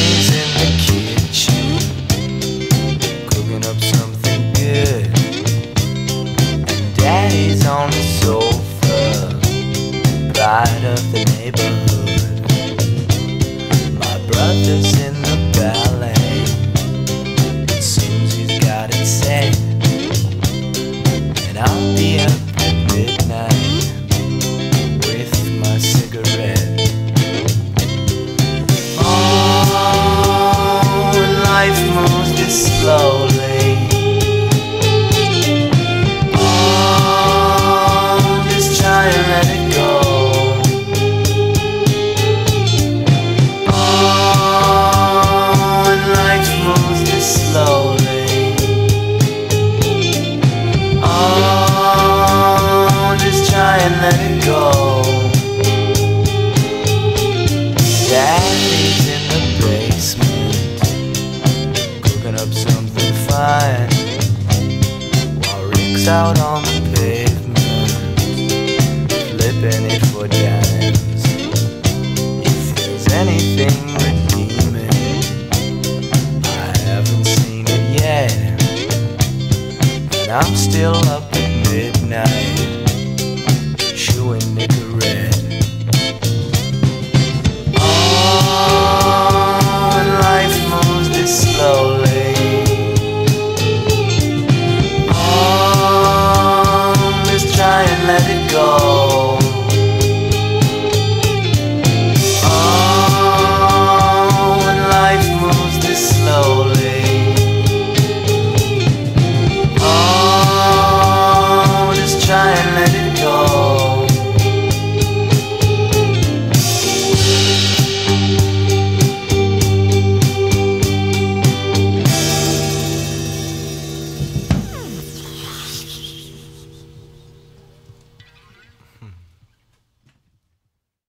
Mommy's in the kitchen, cooking up something good, and Daddy's on the sofa, pride of the neighborhood. My brother's in the ballet, it seems he's got it set, and I'll be up at midnight with my cigarette. Life moves this slowly. Oh, just try and let it go. Oh, and life moves this slowly. Oh, just try and let it go. Daddy's in the basement, up something fine, while Rick's out on the pavement, flipping it for dimes. If there's anything redeeming, I haven't seen it yet, and I'm still up at midnight